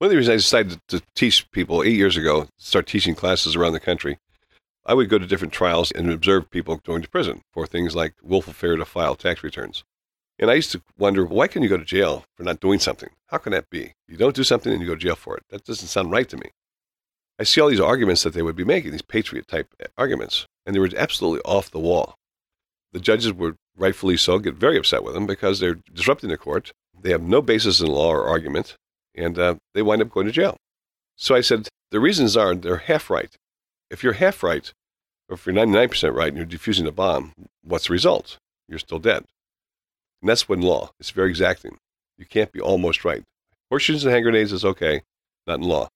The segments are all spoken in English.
One of the reasons I decided to teach people 8 years ago, start teaching classes around the country, I would go to different trials and observe people going to prison for things like willful failure to file tax returns. And I used to wonder, why can you go to jail for not doing something? How can that be? You don't do something and you go to jail for it. That doesn't sound right to me. I see all these arguments that they would be making, these patriot-type arguments, and they were absolutely off the wall. The judges would, rightfully so, get very upset with them because they're disrupting the court. They have no basis in law or argument, and they wind up going to jail. So I said, the reasons are they're half right. If you're half right, or if you're 99% right and you're defusing a bomb, what's the result? You're still dead. And that's when law. It's very exacting. You can't be almost right. Horseshoes and hand grenades is okay, not in law.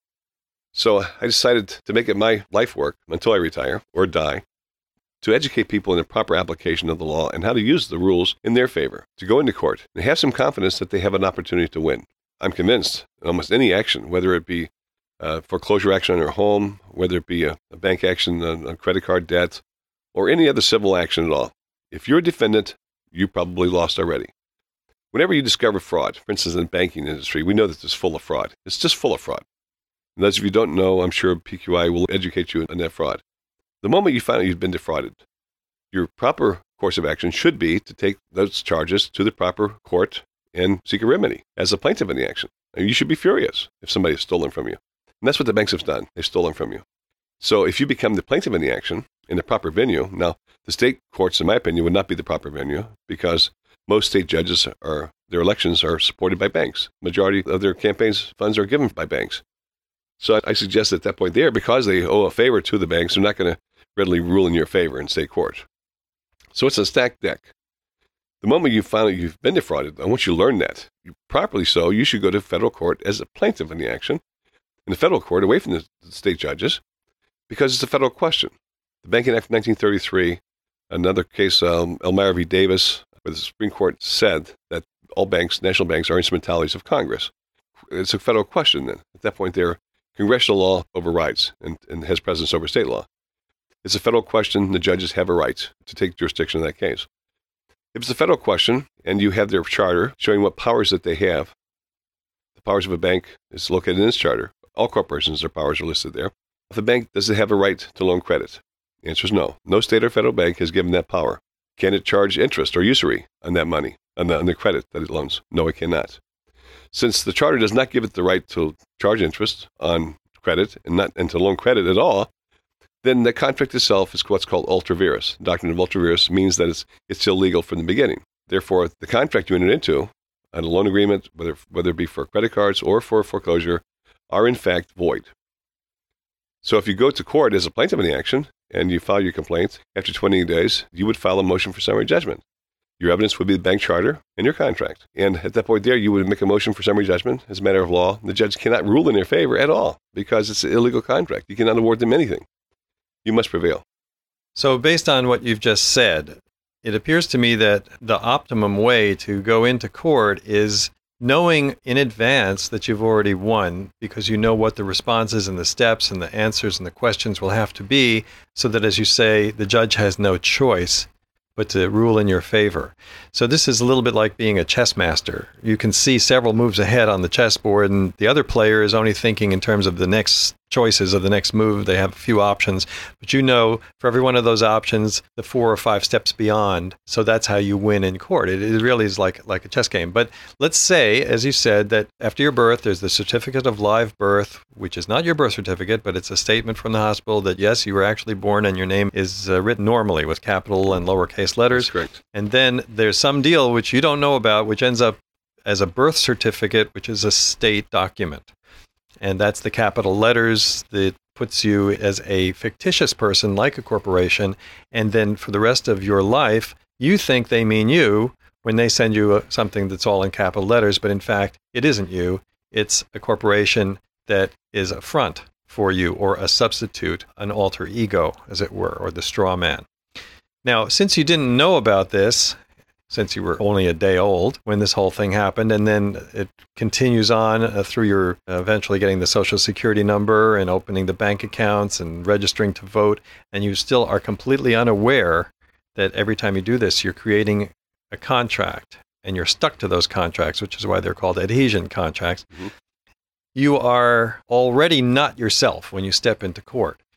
So I decided to make it my life work until I retire or die, to educate people in the proper application of the law and how to use the rules in their favor, to go into court and have some confidence that they have an opportunity to win. I'm convinced in almost any action, whether it be foreclosure action on your home, whether it be a bank action on credit card debt, or any other civil action at all, if you're a defendant, you probably lost already. Whenever you discover fraud, for instance, in the banking industry, we know that it's full of fraud. It's just full of fraud. And those of you who don't know, I'm sure PQI will educate you on that fraud. The moment you find out you've been defrauded, your proper course of action should be to take those charges to the proper court and seek a remedy as a plaintiff in the action. And you should be furious if somebody has stolen from you. And that's what the banks have done. They've stolen from you. So if you become the plaintiff in the action in the proper venue, now the state courts, in my opinion, would not be the proper venue because most state judges their elections are supported by banks. Majority of their campaigns funds are given by banks. So I suggest at that point there, because they owe a favor to the banks, they're not going to readily rule in your favor in state court. So it's a stacked deck. The moment you find out you've been defrauded, and once you learn that, properly so, you should go to federal court as a plaintiff in the action, in the federal court, away from the state judges, because it's a federal question. The Banking Act of 1933, another case, Elmira v. Davis, where the Supreme Court said that all banks, national banks, are instrumentalities of Congress. It's a federal question then. At that point there, congressional law overrides and has precedence over state law. It's a federal question. The judges have a right to take jurisdiction in that case. If it's a federal question and you have their charter showing what powers that they have, the powers of a bank is located in its charter. All corporations, their powers are listed there. If a bank, does it have a right to loan credit? The answer is no. No state or federal bank has given that power. Can it charge interest or usury on that money, on the credit that it loans? No, it cannot. Since the charter does not give it the right to charge interest on credit and to loan credit at all, then the contract itself is what's called ultra vires. The doctrine of ultra vires means that it's illegal from the beginning. Therefore, the contract you entered into on a loan agreement, whether it be for credit cards or for foreclosure, are in fact void. So if you go to court as a plaintiff in the action and you file your complaint, after 20 days, you would file a motion for summary judgment. Your evidence would be the bank charter and your contract. And at that point there, you would make a motion for summary judgment as a matter of law. The judge cannot rule in their favor at all because it's an illegal contract. You cannot award them anything. You must prevail. So based on what you've just said, it appears to me that the optimum way to go into court is knowing in advance that you've already won because you know what the responses and the steps and the answers and the questions will have to be so that, as you say, the judge has no choice but to rule in your favor. So this is a little bit like being a chess master. You can see several moves ahead on the chessboard, and the other player is only thinking in terms of the next choices of the next move. They have a few options, but you know for every one of those options, the 4 or 5 steps beyond. So that's how you win in court. It really is like a chess game. But let's say, as you said, that after your birth, there's the certificate of live birth, which is not your birth certificate, but it's a statement from the hospital that, yes, you were actually born and your name is written normally with capital and lowercase letters. That's correct. And then there's some deal which you don't know about, which ends up as a birth certificate, which is a state document. And that's the capital letters that puts you as a fictitious person like a corporation. And then for the rest of your life, you think they mean you when they send you something that's all in capital letters. But in fact, it isn't you. It's a corporation that is a front for you, or a substitute, an alter ego, as it were, or the straw man. Now, since you didn't know about this, since you were only a day old when this whole thing happened, and then it continues on through your eventually getting the Social Security number and opening the bank accounts and registering to vote, and you still are completely unaware that every time you do this, you're creating a contract, and you're stuck to those contracts, which is why they're called adhesion contracts. Mm-hmm. you are already not yourself when you step into court.